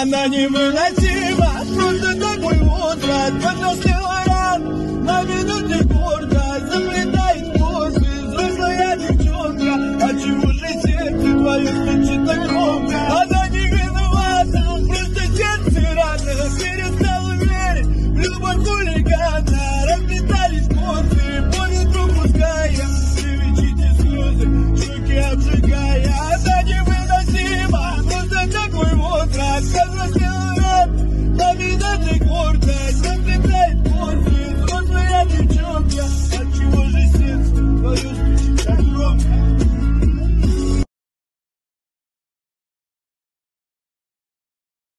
она невыносима. Просто такой возврат, как на раз на минуты гордо.